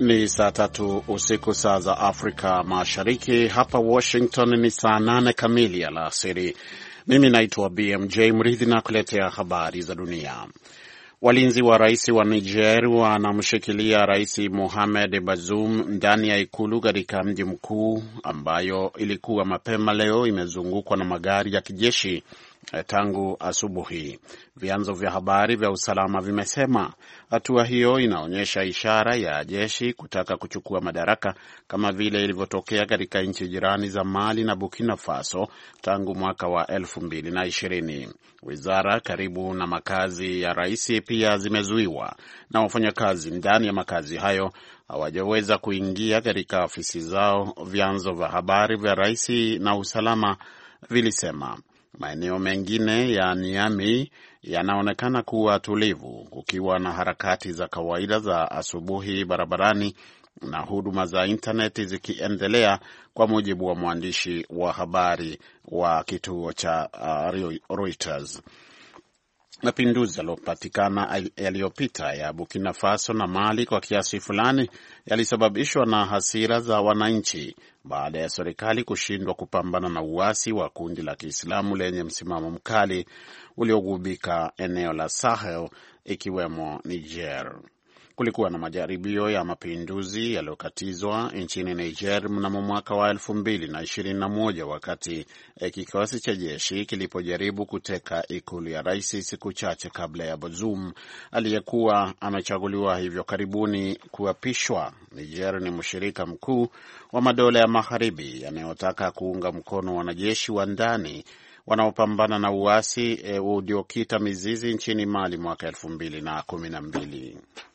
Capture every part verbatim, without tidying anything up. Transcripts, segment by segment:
Ni saa tatu usiku saa za Afrika Mashariki. Hapa Washington ni saa nane kamili alasiri. Mimi naitwa B M J Mridhi na kuletea habari za dunia. Walinzi wa rais wa Niger wanamshikilia Rais Mohamed Bazoum ndani ya ikulu katika mji mkuu, ambayo ilikuwa mapema leo imezungukwa na magari ya kijeshi tangu asubuhi. Vyanzo vya habari vya usalama vimesema hatua hiyo inaonyesha ishara ya jeshi kutaka kuchukua madaraka kama vile ilivyotokea katika nchi jirani za Mali na Burkina Faso tangu mwaka wa elfu mbili na ishirini. Wizara karibu na makazi ya rais pia zimezuiwa na wafanyakazi ndani ya makazi hayo hawajaweza kuingia katika ofisi zao, vyanzo vya habari vya rais na usalama vilisema. Maeneo mengine ya Niamey yanaonekana kuwa tulivu, kukiwa na harakati za kawaida za asubuhi barabarani na huduma za intaneti zikiendelea, kwa mujibu wa mwandishi wa habari wa kituo cha uh, Reuters. Mapinduzi yaliyopatikana yaliyopita ya Burkina Faso na Mali kwa kiasi fulani yalisababishwa na hasira za wananchi baada ya serikali kushindwa kupambana na uasi wa kundi la Kiislamu lenye msimamo mkali uliogubika eneo la Sahel ikiwemo Niger. Kulikuwa na majaribio ya mapinduzi yaliyokatizwa nchini Niger mnamo mwaka wa elfu mbili na ishirini na moja wakati kikosi cha jeshi kilipojaribu kuteka ikulu ya rais siku chache kabla ya Bazoum aliyekuwa amechaguliwa hivyo karibuni kuapishwa. Niger ni mshirika mkuu wa madola ya magharibi yanayotaka kuunga mkono wanajeshi wa ndani wanaopambana na uasi e, uliokita mizizi nchini Mali mwaka elfu mbili na kumi na mbili.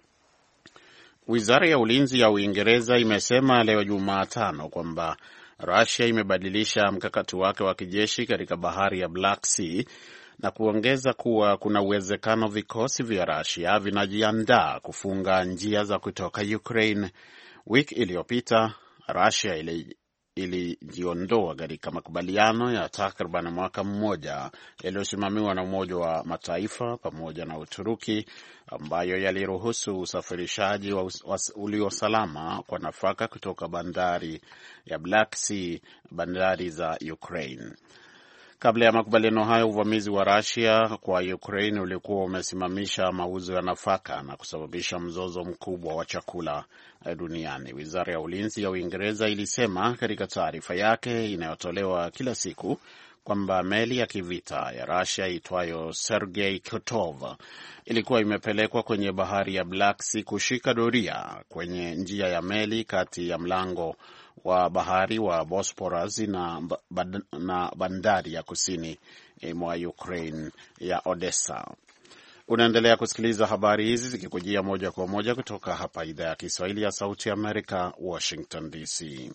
Wizara ya ulinzi ya Uingereza imesema leo Jumatano kwamba Russia imebadilisha mkakati wake wa kijeshi katika bahari ya Black Sea na kuongeza kuwa kuna uwezekano vikosi vya Russia vinajiandaa kufunga njia za kutoka Ukraine. Wiki iliyopita Russia ili ilijiondoa katika makubaliano ya takriban mwaka mmoja yaliyosimamiwa na Umoja wa Mataifa pamoja na Uturuki, ambayo yaliruhusu usafirishaji wa ulio salama kwa nafaka kutoka bandari ya Black Sea, bandari za Ukraine. Kabla ya makubaliano hayo, uvamizi wa Russia kwa Ukraine ulikuwa umesimamisha mauzo ya nafaka na kusababisha mzozo mkubwa wa chakula duniani. Wizara ya ulinzi ya Uingereza ilisema katika taarifa yake inayotolewa kila siku kwamba meli ya kivita ya Russia itwayo Sergei Kotov ilikuwa imepelekwa kwenye bahari ya Black Sea kushika doria kwenye njia ya meli kati ya mlango wa bahari wa Bosporus na, na bandari ya kusini mwa Ukraine ya Odessa. Unaendelea kusikiliza habari hizi zikikujia moja kwa moja kutoka hapa idhaa ya Kiswahili ya Sauti ya Amerika, Washington D C.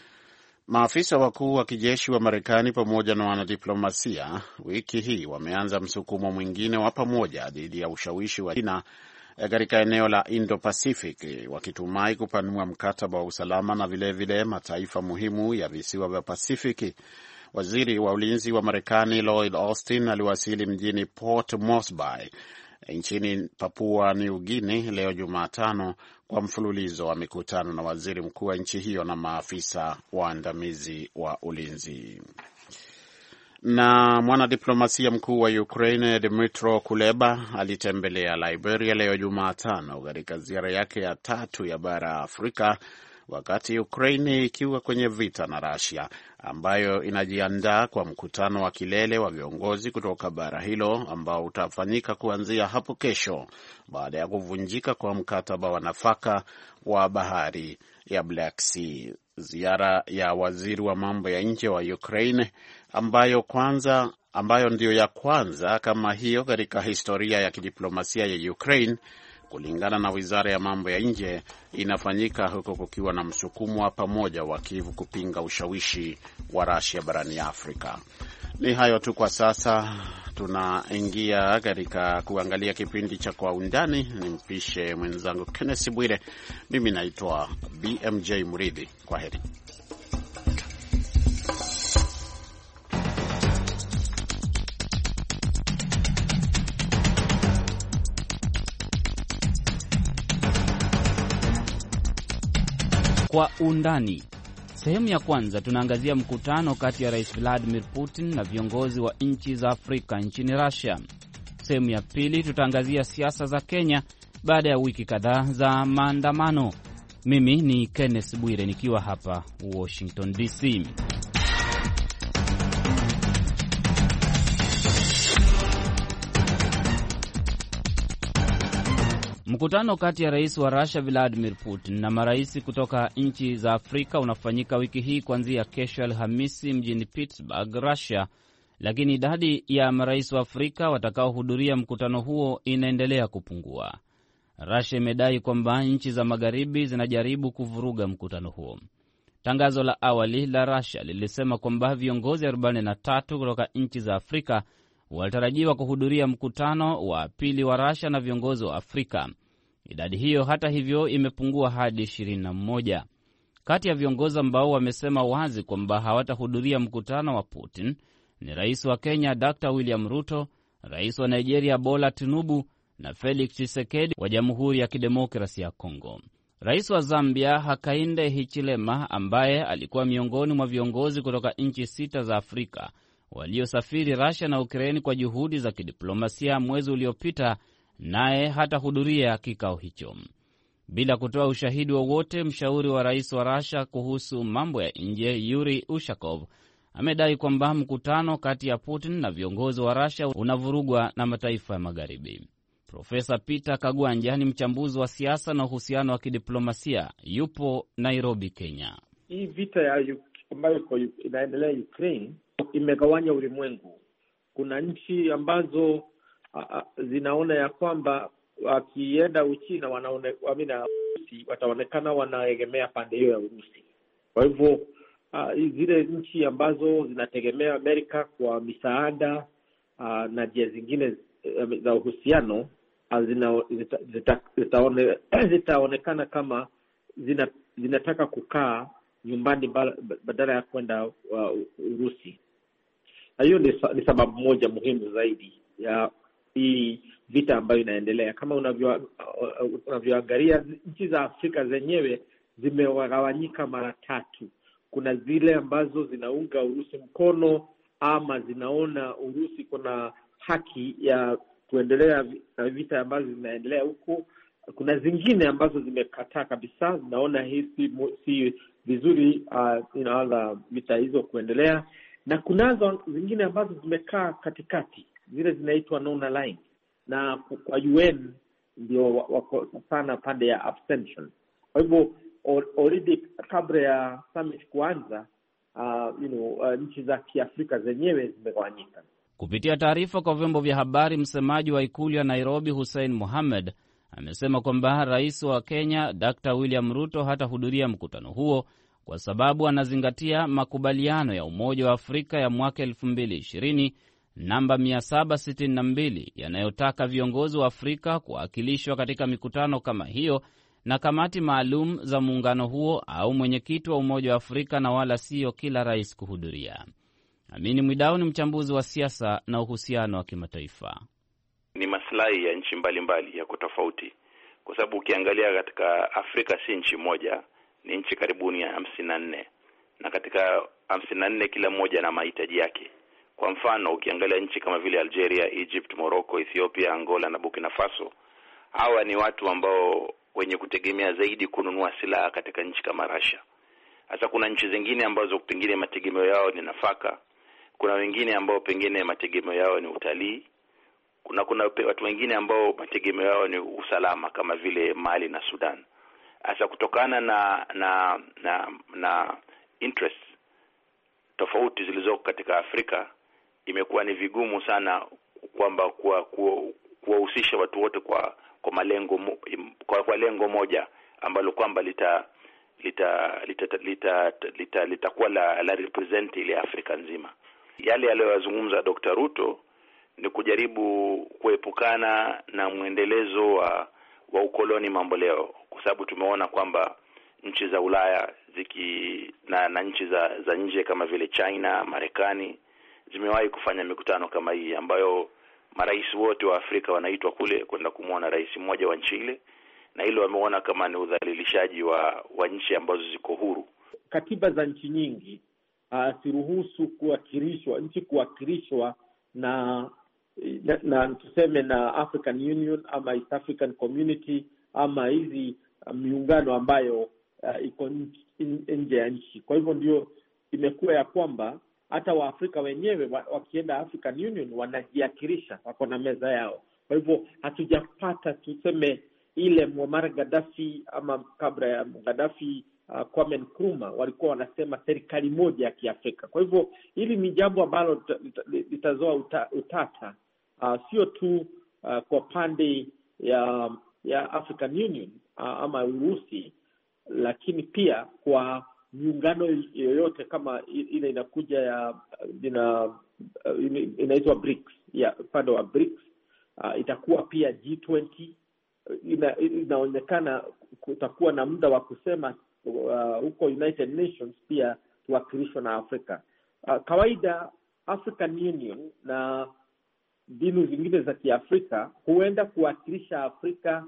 Maafisa wakuu wa kijeshi wa Marekani pamoja na wanadiplomasia wiki hii wameanza msukumo mwingine wa pamoja dhidi ya ushawishi wa China katika eneo la Indo-Pacific, wakitumai kupanua mkataba wa usalama na vilevile vile mataifa muhimu ya visiwa vya Pasifiki. Waziri wa ulinzi wa Marekani Lloyd Austin aliwasili mjini Port Moresby nchini Papua New Guinea leo Jumatano kwa mfululizo wa mikutano na waziri mkuu wa nchi hiyo na maafisa waandamizi wa ulinzi. Na mwanadiplomasia mkuu wa Ukraine Dmytro Kuleba alitembelea Liberia leo Jumatano katika ziara yake ya tatu ya bara Afrika, wakati Ukraine ikiwa kwenye vita na Russia, ambayo inajiandaa kwa mkutano wa kilele wa viongozi kutoka bara hilo ambao utafanyika kuanzia hapo kesho baada ya kuvunjika kwa mkataba wa nafaka wa bahari ya Black Sea. Ziara ya waziri wa mambo ya nje wa Ukraine ambayo kwanza ambayo ndiyo ya kwanza kama hiyo katika historia ya kidiplomasia ya Ukraine, kulingana na wizara ya mambo ya nje, inafanyika huko kukiwa na msukumo wa pamoja wa Kyiv kupinga ushawishi wa Russia barani Afrika. Ni hayo tu kwa sasa. Tunaingia katika kuangalia kipindi cha Kwa Undani. Nimpishe mwenzangu Kenneth Bwire. Mimi naitwa B M J Mridhi. Kwa heri. Kwa undani. Sehemu ya kwanza tunaangazia mkutano kati ya Rais Vladimir Putin na viongozi wa nchi za Afrika nchini Russia. Sehemu ya pili tutaangazia siasa za Kenya baada ya wiki kadhaa za maandamano. Mimi ni Kenneth Bwire nikiwa hapa Washington D C. Mkutano kati ya rais wa Russia Vladimir Putin na marais kutoka nchi za Afrika unafanyika wiki hii kuanzia kesho Alhamisi mjini Pittsburgh, Russia, lakini idadi ya marais wa Afrika watakaohudhuria mkutano huo inaendelea kupungua. Russia imedai kwamba nchi za magharibi zinajaribu kuvuruga mkutano huo. Tangazo la awali la Russia lilisema kwamba viongozi arobaini na tatu kutoka nchi za Afrika walitarajiwa kuhudhuria mkutano wa pili wa Russia na viongozi wa Afrika. Idadi hiyo hata hivyo imepungua hadi ishirini na moja. Kati ya viongozi ambao wamesema wazi kwamba hawatahudhuria mkutano wa Putin ni rais wa Kenya Doctor William Ruto, rais wa Nigeria Bola Tinubu na Felix Tshisekedi wa Jamhuri ya Kidemokrasia ya Kongo. Rais wa Zambia Hakainde Hichilema, ambaye alikuwa miongoni mwa viongozi kutoka nchi sita za Afrika waliosafiri Russia na Ukraine kwa juhudi za kidiplomasia mwezi uliopita, naye hatahudhuria kikao hicho. Bila kutoa ushahidi wowote, mshauri wa rais wa Russia kuhusu mambo ya nje Yuri Ushakov amedai kwamba mkutano kati ya Putin na viongozi wa Russia unavurugwa na mataifa ya magharibi. Profesa Peter Kagwanja ni mchambuzi wa siasa na uhusiano wa kidiplomasia, yupo Nairobi, Kenya. Hii vita ya ambayo inaendelea Ukraine imegawanya ulimwengu. Kuna nchi ambazo a, a, zinaona ya kwamba wakienda Uchina wanaone wamina Urusi wataonekana wanaegemea pande hiyo ya Urusi. Kwa hivyo uh, zile nchi ambazo zinategemea Amerika kwa misaada uh, na njia zingine uh, za uhusiano uh, zina, zita, zita, zitaone, zitaonekana kama zina, zinataka kukaa nyumbani badala ya kwenda uh, Urusi. Na hiyo ni, ni sababu moja muhimu zaidi ya hii vita ambayo inaendelea. Kama unavyo unavyoangalia nchi za Afrika zenyewe zimegawanyika mara tatu. Kuna zile ambazo zinaunga Urusi mkono ama zinaona Urusi kuna haki ya kuendelea na vita ambazo zinaendelea huko. Kuna zingine ambazo zimekataa kabisa, zinaona hii si, si vizuri uh, inaanza vita hizo kuendelea. Na kunazo zingine ambazo zimekaa katikati, zile zinaitwa non-aligned, na kwa U N ndio wako sana pande ya abstention. Kwa hivyo already kabla ya summit kuanza, uh, you know, uh, nchi za Kiafrika zenyewe zimegawanyika. Kupitia taarifa kwa vyombo vya habari, msemaji wa ikulu ya Nairobi Hussein Mohamed amesema kwamba rais wa Kenya Doctor William Ruto hatahudhuria mkutano huo kwa sababu anazingatia makubaliano ya Umoja wa Afrika ya mwaka elfu mbili ishirini namba mia saba sitini na mbili yanayotaka viongozi wa Afrika kuwakilishwa katika mikutano kama hiyo na kamati maalum za muungano huo au mwenyekiti wa Umoja wa Afrika, na wala sio kila rais kuhudhuria. Amini Mwidau ni mchambuzi wa siasa na uhusiano wa kimataifa. Ni maslahi ya nchi mbalimbali ya kutofauti, kwa sababu ukiangalia katika Afrika si nchi moja, ni nchi karibuni ya hamsini na nne, na katika hamsini na nne kila moja na mahitaji yake. Kwa mfano ukiangalia nchi kama vile Algeria, Egypt, Morocco, Ethiopia, Angola na Burkina Faso, hawa ni watu ambao wenye kutegemea zaidi kununua silaha katika nchi kama Russia. Hasa kuna nchi zingine ambazo pengine mategemeo yao ni nafaka, kuna wengine ambao pengine mategemeo yao ni utalii, kuna kuna watu wengine ambao mategemeo yao ni usalama kama vile Mali na Sudan. Hasa kutokana na na na, na interest tofauti zilizoko katika Afrika, imekuwa ni vigumu sana kwamba kuwahusisha kuwa watu wote kwa kwa malengo kwa, kwa lengo moja ambalo kwamba lita lita litakuwa lita, lita, lita la, la represent ile Afrika nzima. Yale aliyozungumza Doctor Ruto ni kujaribu kuepukana na muendelezo wa wa ukoloni mambo leo, kwa sababu tumeona kwamba nchi za Ulaya ziki na, na nchi za za nje kama vile China, Marekani zimewahi kufanya mikutano kama hii ambayo marais wote wa Afrika wanaitwa kule kwenda kumuona rais mmoja wa nchi ile, na hilo wameona kama ni udhalilishaji wa, wa nchi ambazo ziko huru. Katiba za nchi nyingi uh, siruhusu kuwakilishwa nchi kuwakilishwa na, na na tuseme na African Union ama East African Community ama hizi uh, miungano ambayo uh, iko nje ya nchi. Kwa hivyo ndio imekuwa ya kwamba hata Waafrika wenyewe wakienda African Union wanajiakilisha, wako na meza yao. Kwa hivyo hatujapata tuseme ile Muammar Gaddafi ama kabla ya Gaddafi uh, Kwame Nkrumah walikuwa wanasema serikali moja ya Kiafrika. Kwa hivyo hili ni jambo ambalo litazoa uta, utata uh, sio tu uh, kwa pande ya ya African Union uh, ama Urusi, lakini pia kwa miungano yoyote kama ile inakuja ya ina inaitwa BRICS, ya upande wa BRICS uh, itakuwa pia G twenty. Ina, inaonekana kutakuwa na muda wa kusema uh, huko United Nations pia tuwakilishwa na Afrika. Uh, kawaida African Union na mbinu zingine za Kiafrika huenda kuwakilisha Afrika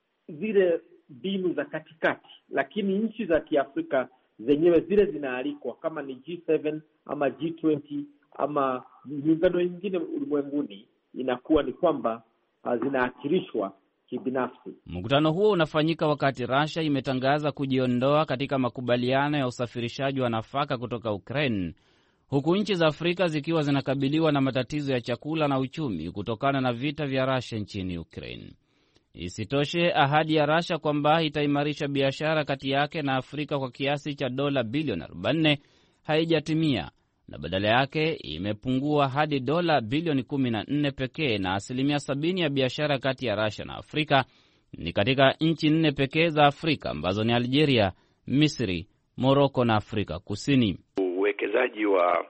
zile mbinu za katikati, lakini nchi za Kiafrika zenyewe zile zinaalikwa kama ni G seven ama G twenty ama miungano mingine ulimwenguni, inakuwa ni kwamba uh, zinaakilishwa kibinafsi. Mkutano huo unafanyika wakati Russia imetangaza kujiondoa katika makubaliano ya usafirishaji wa nafaka kutoka Ukraine, huku nchi za Afrika zikiwa zinakabiliwa na matatizo ya chakula na uchumi kutokana na vita vya Russia nchini Ukraine. Isitoshe, ahadi ya Russia kwamba itaimarisha biashara kati yake na Afrika kwa kiasi cha dola bilioni arobaini haijatimia, na badala yake imepungua hadi dola bilioni kumi na nne pekee, na asilimia sabini ya biashara kati ya Russia na Afrika ni katika nchi nne pekee za Afrika ambazo ni Algeria, Misri, Morocco na Afrika Kusini. Uwekezaji wa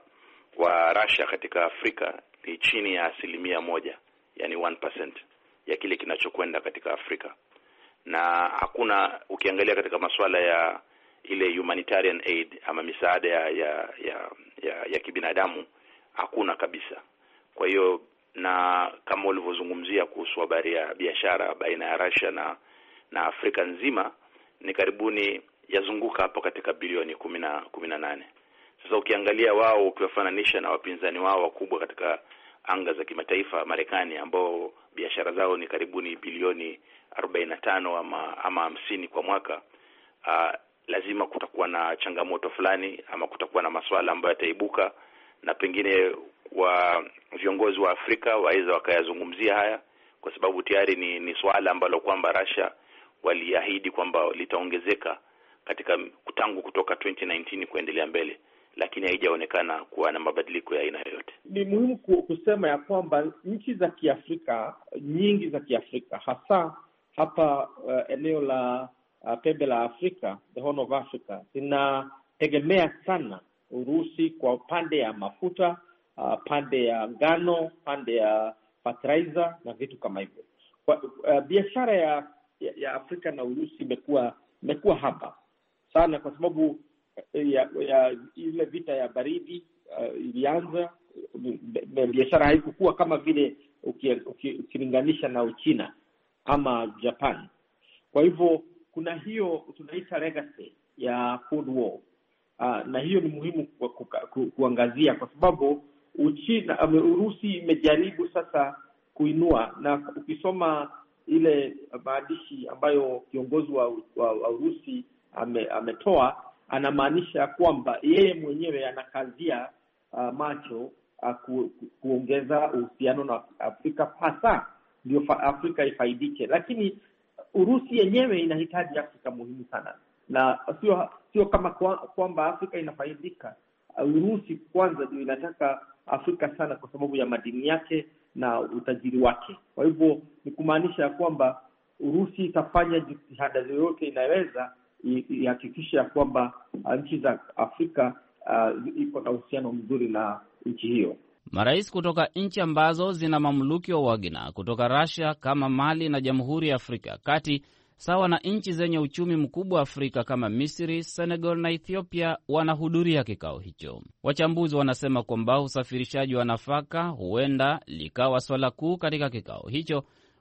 wa Russia katika Afrika ni chini ya asilimia moja, yani one percent ya kile kinachokwenda katika Afrika. Na hakuna, ukiangalia katika masuala ya ile humanitarian aid ama misaada ya ya ya, ya, ya kibinadamu hakuna kabisa. Kwa hiyo, na kama ulivyozungumzia kuhusu habari ya biashara baina ya Russia na na Afrika nzima, ni karibuni yazunguka hapo katika bilioni kumi na nane. Sasa ukiangalia wao, ukiwafananisha na wapinzani wao wakubwa katika anga za kimataifa, Marekani, ambao biashara zao ni karibuni bilioni arobaini na tano ama ama hamsini kwa mwaka, uh, lazima kutakuwa na changamoto fulani ama kutakuwa na masuala ambayo yataibuka, na pengine wa viongozi wa Afrika waweza wakayazungumzia haya, kwa sababu tayari ni, ni swala ambalo kwamba Russia waliahidi kwamba litaongezeka katika tangu kutoka twenty nineteen kuendelea mbele, lakini haijaonekana kuwa na mabadiliko ya aina yoyote. Ni muhimu kusema ya kwamba nchi za Kiafrika, nyingi za Kiafrika, hasa hapa uh, eneo la uh, pembe la Afrika, the Horn of Africa, zinategemea sana Urusi kwa pande ya mafuta, uh, pande ya ngano, pande ya fertilizer na vitu kama hivyo. Kwa uh, biashara ya, ya ya Afrika na Urusi imekuwa imekuwa hapa sana kwa sababu ya, ya ile vita ya baridi uh, ilianza. Biashara haikuwa kama vile ukilinganisha na Uchina ama Japan. Kwa hivyo kuna hiyo tunaita legacy ya Cold War. Uh, na hiyo ni muhimu ku, ku, ku, kuangazia kwa sababu Uchina, um, Urusi imejaribu sasa kuinua, na ukisoma ile maandishi ambayo kiongozi wa, wa, wa Urusi ame, ametoa, anamaanisha kwamba yeye mwenyewe anakazia uh, macho uh, ku, ku, kuongeza uhusiano na Afrika, hasa ndio Afrika ifaidike. Lakini Urusi yenyewe inahitaji Afrika muhimu sana, na sio sio kama kwamba kwa Afrika inafaidika. Urusi kwanza ndio inataka Afrika sana kwa sababu ya madini yake na utajiri wake. Kwa hivyo ni kumaanisha kwamba Urusi itafanya jitihada zote inaweza ihakikisha kwamba nchi za Afrika uh, iko na uhusiano mzuri na nchi hiyo. Marais kutoka nchi ambazo zina mamluki wa Wagner kutoka Russia kama Mali na Jamhuri ya Afrika Kati, sawa na nchi zenye uchumi mkubwa Afrika kama Misri, Senegal na Ethiopia wanahudhuria kikao hicho. Wachambuzi wanasema kwamba usafirishaji wa nafaka huenda likawa swala kuu katika kikao hicho,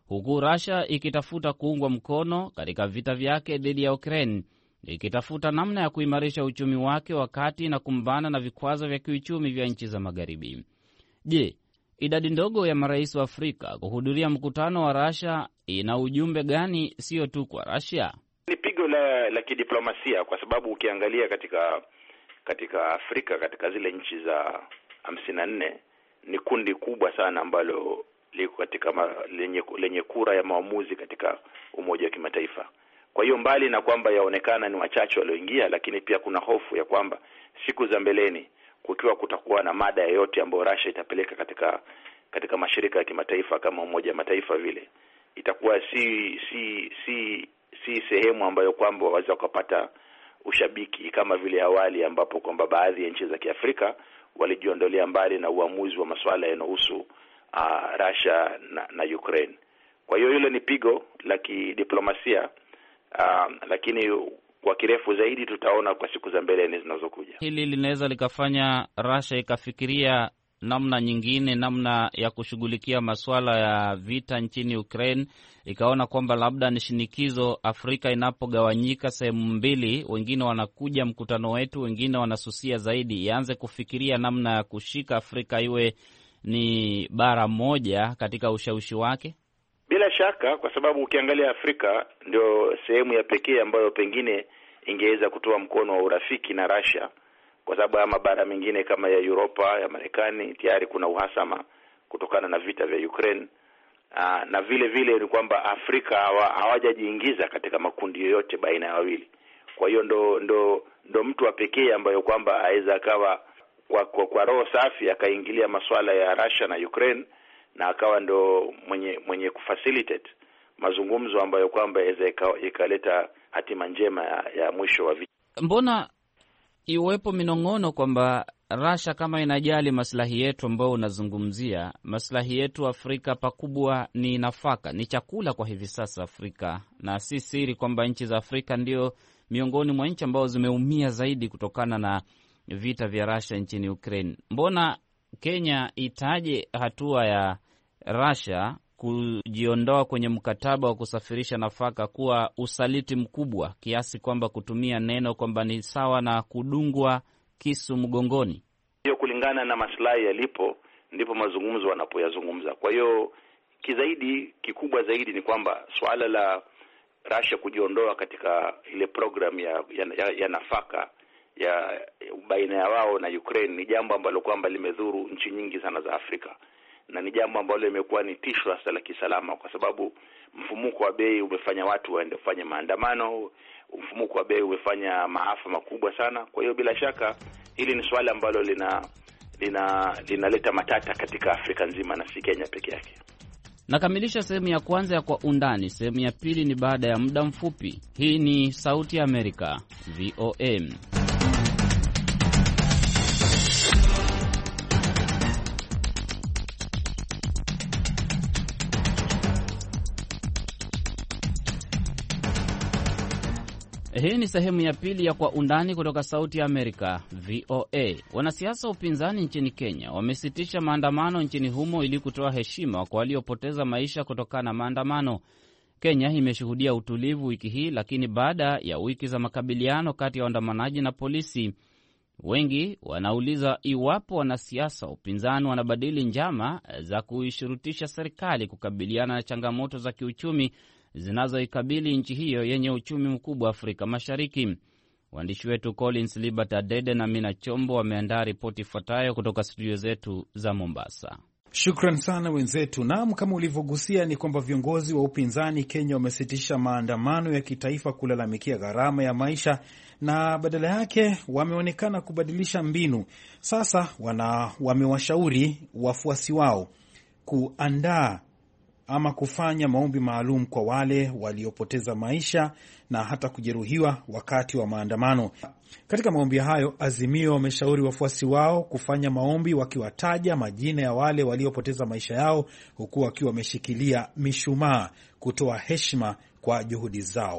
huku Russia ikitafuta kuungwa mkono katika vita vyake dhidi ya Ukraine, ikitafuta namna ya kuimarisha uchumi wake wakati na kumbana na vikwazo vya kiuchumi vya nchi za magharibi. Je, idadi ndogo ya marais wa Afrika kuhudhuria mkutano wa Russia ina ujumbe gani, sio tu kwa Russia? Ni pigo la, la kidiplomasia, kwa sababu ukiangalia katika katika Afrika, katika zile nchi za hamsini na nne, ni kundi kubwa sana ambalo liko katika ma, lenye, lenye kura ya maamuzi katika Umoja wa Kimataifa. Kwa hiyo mbali na kwamba yaonekana ni wachache walioingia, lakini pia kuna hofu ya kwamba siku za mbeleni kukiwa kutakuwa na mada yoyote ambayo Russia itapeleka katika katika mashirika ya kimataifa kama Umoja wa Mataifa vile, itakuwa si si si si sehemu ambayo kwamba waweza kupata ushabiki kama vile awali, ambapo kwamba baadhi ya nchi za Kiafrika walijiondolea mbali na uamuzi wa masuala yanayohusu uh, Russia na, na Ukraine. Kwa hiyo hilo ni pigo la kidiplomasia, uh, lakini kwa kirefu zaidi tutaona kwa siku za mbele zinazokuja. Hili linaweza likafanya Russia ikafikiria namna nyingine, namna ya kushughulikia masuala ya vita nchini Ukraine, ikaona kwamba labda ni shinikizo Afrika inapogawanyika sehemu mbili, wengine wanakuja mkutano wetu, wengine wanasusia zaidi, ianze kufikiria namna ya kushika Afrika iwe ni bara moja katika ushawishi wake. Bila shaka, kwa sababu ukiangalia Afrika ndio sehemu ya pekee ambayo pengine ingeweza kutoa mkono wa urafiki na Russia, kwa sababu ya mabara mengine kama ya Europa, ya Marekani tayari kuna uhasama kutokana na vita vya Ukraine. Aa, na vile vile ni kwamba Afrika hawajajiingiza katika makundi yoyote baina ya wawili. Kwa hiyo ndo ndo ndo mtu wa pekee ambayo kwamba aweza akawa kwa, kwa, kwa roho safi akaingilia masuala ya Russia na Ukraine, na akawa ndo mwenye mwenye kufacilitate mazungumzo ambayo kwamba yaweza ikaleta hatima njema ya, ya mwisho wa vita. Mbona iwepo minong'ono kwamba Russia kama inajali maslahi yetu ambao unazungumzia, maslahi yetu Afrika pakubwa ni nafaka, ni chakula kwa hivi sasa Afrika, na si siri kwamba nchi za Afrika ndio miongoni mwa nchi ambao zimeumia zaidi kutokana na vita vya Russia nchini Ukraine. Mbona Kenya itaje hatua ya Russia kujiondoa kwenye mkataba wa kusafirisha nafaka kuwa usaliti mkubwa kiasi kwamba kutumia neno kwamba ni sawa na kudungwa kisu mgongoni? Hiyo kulingana na maslahi yalipo ndipo mazungumzo wanapoyazungumza. Kwa hiyo kizaidi kikubwa zaidi ni kwamba swala la Russia kujiondoa katika ile program ya, ya, ya nafaka ya baina ya wao na Ukraine ni jambo ambalo kwamba limedhuru nchi nyingi sana za Afrika, na ni jambo ambalo limekuwa ni tisho hasa la kisalama, kwa sababu mfumuko wa bei umefanya watu waende kufanya maandamano, mfumuko wa bei umefanya maafa makubwa sana. Kwa hiyo bila shaka hili ni swala ambalo lina lina linaleta matata katika Afrika nzima na si Kenya peke yake. Nakamilisha sehemu ya kwanza ya Kwa Undani. Sehemu ya pili ni baada ya muda mfupi. Hii ni Sauti ya Amerika, V O M. Hii ni sehemu ya pili ya Kwa Undani kutoka Sauti ya Amerika, V O A. Wanasiasa wa upinzani nchini Kenya wamesitisha maandamano nchini humo ili kutoa heshima kwa waliopoteza maisha kutokana na maandamano. Kenya imeshuhudia utulivu wiki hii, lakini baada ya wiki za makabiliano kati ya waandamanaji na polisi, wengi wanauliza iwapo wanasiasa wa upinzani wanabadili njama za kuishurutisha serikali kukabiliana na changamoto za kiuchumi zinazoikabili nchi hiyo yenye uchumi mkubwa Afrika Mashariki. Waandishi wetu Collins Libert Adede na Mina Chombo wameandaa ripoti ifuatayo kutoka studio zetu za Mombasa. Shukran sana wenzetu. Naam, kama ulivyogusia ni kwamba viongozi wa upinzani Kenya wamesitisha maandamano ya kitaifa kulalamikia gharama ya maisha na badala yake wameonekana kubadilisha mbinu. Sasa wana wamewashauri wafuasi wao kuandaa ama kufanya maombi maalum kwa wale waliopoteza maisha na hata kujeruhiwa wakati wa maandamano. Katika maombi hayo, Azimio wameshauri wafuasi wao kufanya maombi wakiwataja majina ya wale waliopoteza maisha yao, huku wakiwa wameshikilia mishumaa kutoa heshima kwa juhudi zao.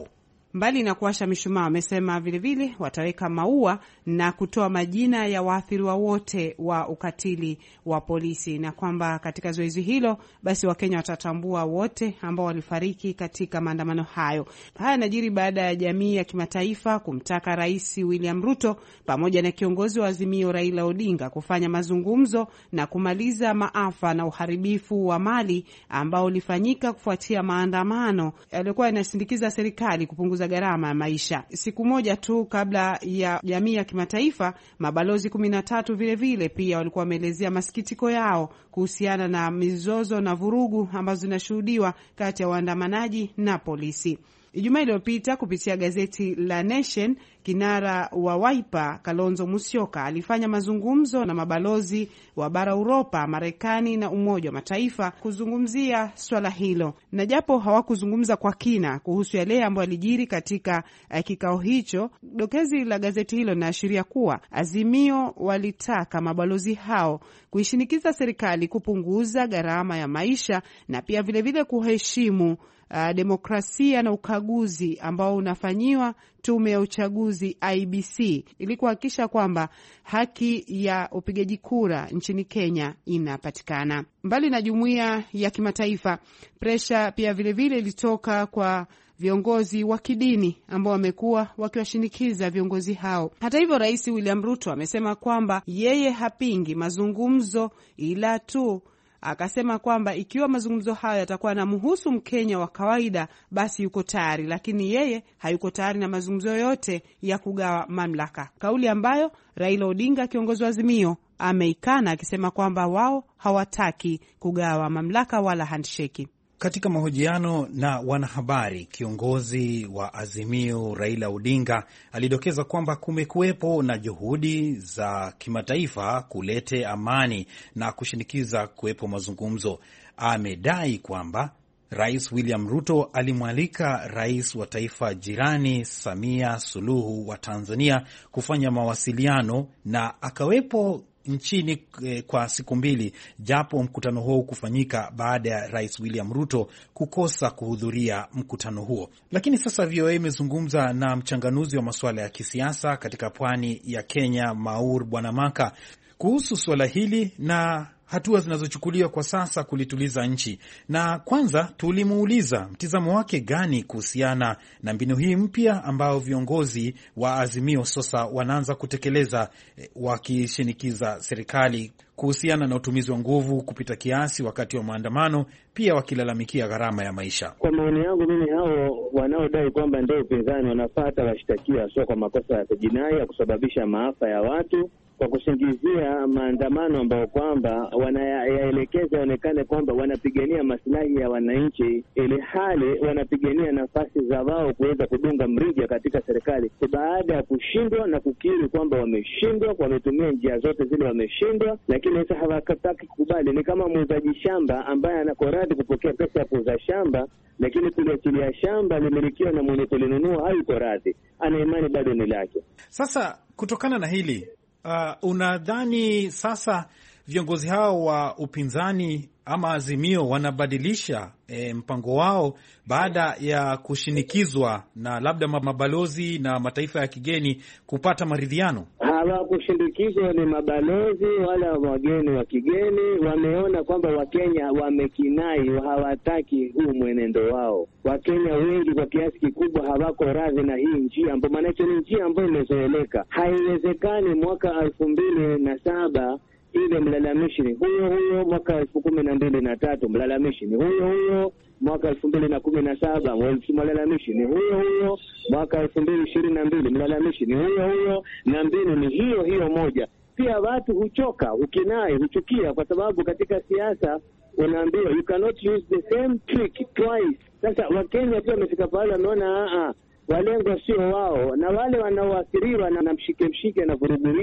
Mbali na kuwasha mishumaa, wamesema vilevile wataweka maua na kutoa majina ya waathiriwa wote wa ukatili wa polisi, na kwamba katika zoezi hilo basi Wakenya watatambua wote ambao walifariki katika maandamano hayo. Haya yanajiri baada ya jamii ya kimataifa kumtaka Rais William Ruto pamoja na kiongozi wa Azimio Raila Odinga kufanya mazungumzo na kumaliza maafa na uharibifu wa mali ambao ulifanyika kufuatia maandamano yaliokuwa yanasindikiza serikali kupunguza gharama ya maisha. Siku moja tu kabla ya jamii ya kimataifa, mabalozi kumi na tatu vile vile pia walikuwa wameelezea masikitiko yao kuhusiana na mizozo na vurugu ambazo zinashuhudiwa kati ya waandamanaji na polisi. Ijumaa iliyopita kupitia gazeti la Nation, kinara wa Wiper Kalonzo Musyoka alifanya mazungumzo na mabalozi wa bara Uropa, Marekani na Umoja wa Mataifa kuzungumzia swala hilo. Na japo hawakuzungumza kwa kina kuhusu yale ambayo yalijiri katika uh, kikao hicho, dokezi la gazeti hilo linaashiria kuwa Azimio walitaka mabalozi hao kuishinikiza serikali kupunguza gharama ya maisha na pia vile vile kuheshimu Uh, demokrasia na ukaguzi ambao unafanyiwa tume ya uchaguzi I B C ili kuhakikisha kwamba haki ya upigaji kura nchini Kenya inapatikana. Mbali na jumuiya ya kimataifa, presha pia vile vile ilitoka kwa viongozi wa kidini ambao wamekuwa wakiwashinikiza viongozi hao. Hata hivyo, Rais William Ruto amesema kwamba yeye hapingi mazungumzo, ila tu akasema kwamba ikiwa mazungumzo hayo yatakuwa na mhusu Mkenya wa kawaida basi yuko tayari, lakini yeye hayuko tayari na mazungumzo yote ya kugawa mamlaka. Kauli ambayo Raila Odinga, kiongozi wa Azimio, ameikana akisema kwamba wao hawataki kugawa mamlaka wala handshake. Katika mahojiano na wanahabari, kiongozi wa Azimio Raila Odinga alidokeza kwamba kumekuwepo na juhudi za kimataifa kulete amani na kushinikiza kuwepo mazungumzo. Amedai kwamba Rais William Ruto alimwalika rais wa taifa jirani Samia Suluhu wa Tanzania kufanya mawasiliano na akawepo nchini eh, kwa siku mbili, japo mkutano huo kufanyika baada ya Rais William Ruto kukosa kuhudhuria mkutano huo. Lakini sasa V O A imezungumza na mchanganuzi wa masuala ya kisiasa katika pwani ya Kenya, Maur Bwanamaka, kuhusu suala hili na hatua zinazochukuliwa kwa sasa kulituliza nchi. Na kwanza tulimuuliza mtizamo wake gani kuhusiana na mbinu hii mpya ambao viongozi wa Azimio sasa wanaanza kutekeleza, wakishinikiza serikali kuhusiana na utumizi wa nguvu kupita kiasi wakati wa maandamano, pia wakilalamikia gharama ya maisha. Kwa maoni yangu mimi, hao wanaodai kwamba ndio upinzani wanafaa washtakiwa, sio kwa makosa ya jinai ya kusababisha maafa ya watu, kwa kusingizia maandamano ambao kwamba wanayaelekeza yaonekane kwamba wanapigania maslahi ya wananchi, ili hali wanapigania nafasi za wao kuweza kudunga mrija katika serikali. Baada ya kushindwa na kukiri kwamba wameshindwa, wametumia njia zote zile wameshindwa, lakini sasa hawataki kukubali. Ni kama muuzaji shamba ambaye anakoradi kupokea pesa ya kuuza shamba, lakini kuliachilia shamba limilikiwa na mwenye kulinunua hayuko radhi, ana imani bado ni lake. Sasa kutokana na hili Uh, unadhani sasa viongozi hao wa upinzani ama Azimio wanabadilisha e, mpango wao baada ya kushinikizwa na labda mabalozi na mataifa ya kigeni kupata maridhiano? Hawakushindikizwa ni mabalozi wala wageni wa kigeni. Wameona kwamba Wakenya wamekinai, hawataki huu mwenendo wao. Wakenya wengi kwa kiasi kikubwa hawako radhi na hii njia ambayo maana ni njia ambayo imezoeleka. Haiwezekani mwaka elfu mbili na saba ile mlalamishi ni huyo huyo, mwaka elfu kumi na mbili na tatu mlalamishi ni huyo huyo, mwaka elfu mbili na kumi na saba mlalamishi ni huyo huyo, mwaka elfu mbili ishirini na mbili mlalamishi ni huyo huyo, na mbinu ni hiyo hiyo moja. Pia watu huchoka, ukinai, huchukia, kwa sababu katika siasa unaambiwa you cannot use the same trick twice. Sasa Wakenya pia wamefika pale wameona a a walengwa sio wao, na wale wanaoathiriwa na mshike mshike na vurugu hizi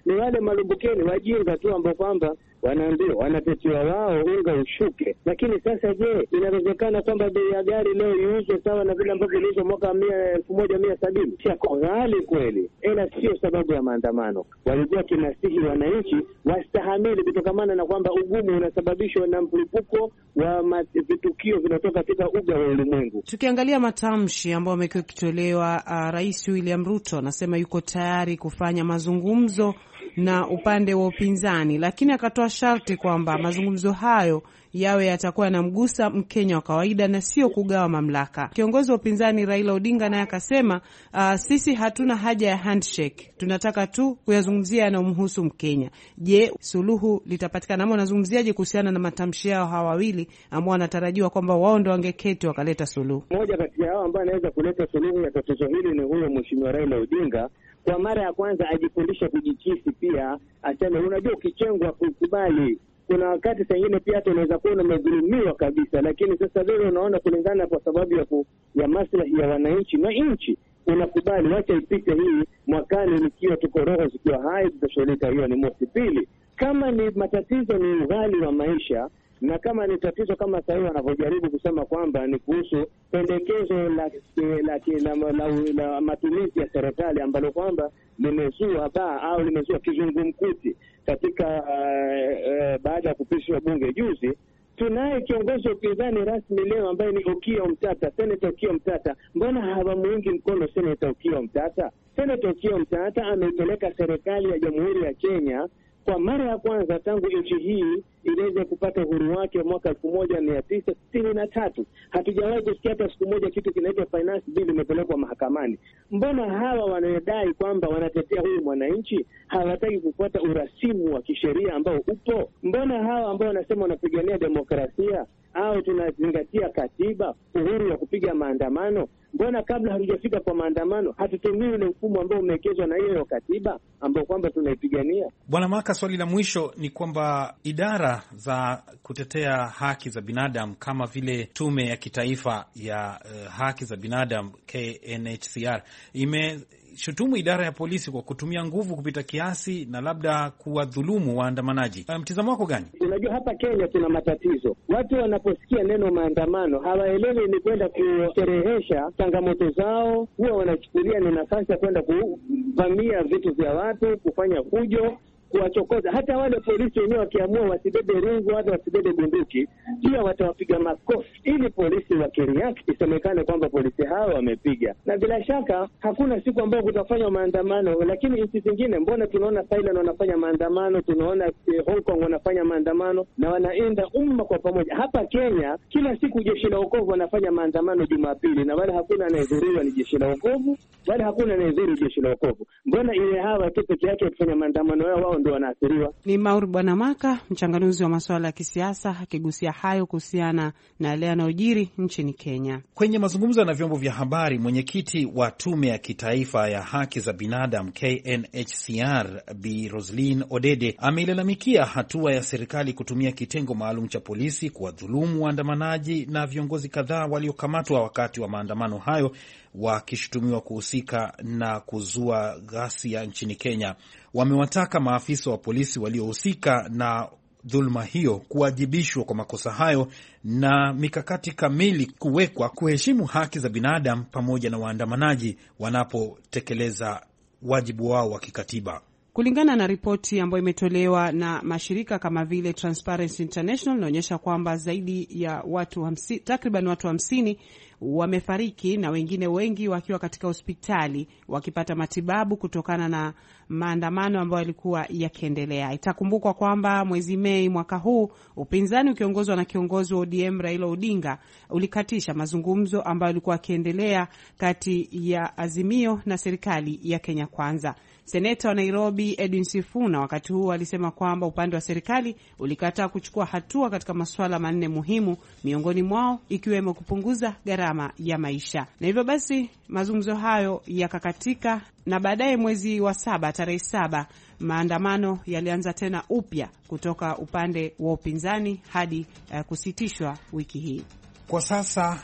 ni wale malumbukeni wajinga tu ambao kwamba wanaambiwa wanatetewa wao unga ushuke. Lakini sasa je, inawezekana kwamba bei ya gari leo iuzwe sawa na vile ambavyo iliuzwa mwaka elfu moja mia sabini? Sio ghali kweli, ila sio sababu ya maandamano. Walikuwa kinasihi wananchi wastahamili kutokamana na kwamba ugumu unasababishwa na mlipuko wa vitukio vinatoka katika uga wa ulimwengu. Tukiangalia matamshi ambayo yamekuwa kitolewa, uh, Rais William Ruto anasema yuko tayari kufanya mazungumzo na upande wa upinzani, lakini akatoa sharti kwamba mazungumzo hayo yawe yatakuwa yanamgusa Mkenya wa kawaida na sio kugawa mamlaka. Kiongozi wa upinzani Raila Odinga naye akasema, uh, sisi hatuna haja ya handshake, tunataka tu kuyazungumzia yanayomhusu Mkenya. Je, suluhu litapatikana? Ama unazungumziaje kuhusiana na matamshi yao hawa wawili ambao wanatarajiwa kwamba wao ndio wangeketi wakaleta suluhu? Mmoja kati ya hao ambao anaweza kuleta suluhu ya tatizo hili ni huyo Mheshimiwa Raila Odinga. Kwa mara ya kwanza ajifundisha kujikisi, pia aseme unajua ukichengwa kukubali. Kuna wakati sengine pia hata unaweza kuwa umedhulumiwa kabisa, lakini sasa vile unaona kulingana kwa sababu ya ku, ya maslahi ya wananchi na nchi unakubali, wacha ipite hii, mwakani nikiwa tuko roho zikiwa hai tutashughulika. Hiyo ni mosi. Pili, kama ni matatizo ni ughali wa maisha, na kama ni tatizo kama sasa hivi wanavyojaribu kusema kwamba ni kuhusu pendekezo la la, la, la, la, la matumizi ya serikali ambalo kwamba limezua baa au limezua kizungumkuti katika uh, uh, baada ya kupitishwa bunge juzi. Tunaye kiongozi wa upinzani rasmi leo ambaye ni Okiya Omtata, Senator Okiya Omtata. Mbona hawamuungi mkono Senator Okiya Omtata? Senator Okiya Omtata ameipeleka serikali ya Jamhuri ya Kenya kwa mara ya kwanza tangu nchi hii iliweza kupata uhuru wake mwaka elfu moja mia tisa sitini na tatu. Hatujawahi kusikia hata siku moja kitu kinaitwa finance bill imepelekwa mahakamani. Mbona hawa wanadai kwamba wanatetea huyu mwananchi hawataki kufuata urasimu wa kisheria ambao upo? Mbona hawa ambao wanasema wanapigania demokrasia au tunazingatia katiba, uhuru wa kupiga maandamano, mbona kabla hatujafika kwa maandamano hatutumii ule mfumo ambao umewekezwa na hiyo katiba ambao kwamba tunaipigania? Bwana Maka, swali la mwisho ni kwamba idara za kutetea haki za binadamu kama vile Tume ya Kitaifa ya uh, Haki za Binadamu K N H C R imeshutumu idara ya polisi kwa kutumia nguvu kupita kiasi na labda kuwadhulumu waandamanaji. Mtizamo wako gani? Unajua hapa Kenya tuna matatizo. Watu wanaposikia neno maandamano hawaelewi ni kwenda kusherehesha changamoto zao, huwa wanachukulia ni nafasi ya kwenda kuvamia vitu vya watu, kufanya fujo, kuwachokoza. Hata wale polisi wenyewe wakiamua wasibebe rungu hata wasibebe bunduki, pia watawapiga makofi ili polisi wakireact isemekane kwamba polisi hao wamepiga. Na bila shaka hakuna siku ambayo kutafanywa maandamano, lakini nchi zingine mbona tunaona Thailand wanafanya maandamano, tunaona eh, Hong Kong wanafanya maandamano na wanaenda umma kwa pamoja. Hapa Kenya kila siku jeshi la wokovu wanafanya maandamano Jumapili na wala hakuna anayedhuriwa ni jeshi la wokovu, wala hakuna anayedhuru jeshi la wokovu. Mbona ile hawa tu peke yake kufanya maandamano yao wao ndio wanaathiriwa? Ni Maur Bwana Maka, mchanganuzi wa masuala ya kisiasa, akigusia hayo kuhusiana na yale yanayojiri nchini Kenya. Kwenye mazungumzo na vyombo vya habari, mwenyekiti wa Tume ya Kitaifa ya Haki za Binadamu K N H C R Bi Roslyn Odede ameilalamikia hatua ya serikali kutumia kitengo maalum cha polisi kuwadhulumu waandamanaji na viongozi kadhaa waliokamatwa wakati wa maandamano hayo wakishutumiwa kuhusika na kuzua ghasia nchini Kenya. Wamewataka maafisa wa polisi waliohusika na dhuluma hiyo kuwajibishwa kwa makosa hayo na mikakati kamili kuwekwa kuheshimu haki za binadamu pamoja na waandamanaji wanapotekeleza wajibu wao wa kikatiba. Kulingana na ripoti ambayo imetolewa na mashirika kama vile Transparency International, inaonyesha kwamba zaidi ya watu hamsini, takriban watu hamsini wamefariki na wengine wengi wakiwa katika hospitali wakipata matibabu kutokana na maandamano ambayo yalikuwa yakiendelea. Itakumbukwa kwamba mwezi Mei mwaka huu upinzani ukiongozwa na kiongozi wa O D M Raila Odinga ulikatisha mazungumzo ambayo yalikuwa yakiendelea kati ya Azimio na serikali ya Kenya Kwanza. Seneta wa Nairobi Edwin Sifuna wakati huu alisema kwamba upande wa serikali ulikataa kuchukua hatua katika masuala manne muhimu, miongoni mwao ikiwemo kupunguza gharama ya maisha. Na hivyo basi mazungumzo hayo yakakatika, na baadaye mwezi wa saba tarehe saba maandamano yalianza tena upya kutoka upande wa upinzani hadi uh, kusitishwa wiki hii. Kwa sasa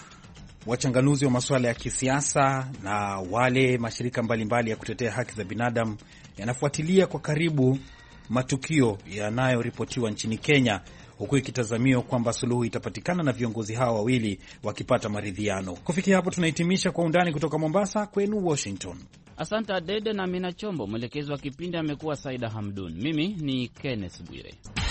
wachanganuzi wa masuala ya kisiasa na wale mashirika mbalimbali mbali ya kutetea haki za binadamu yanafuatilia kwa karibu matukio yanayoripotiwa nchini Kenya, huku ikitazamiwa kwamba suluhu itapatikana na viongozi hawa wawili wakipata maridhiano. Kufikia hapo tunahitimisha Kwa Undani kutoka Mombasa, kwenu Washington. Asante Adede na Mina Chombo. Mwelekezi wa kipindi amekuwa Saida Hamdun. Mimi ni Kenneth Bwire.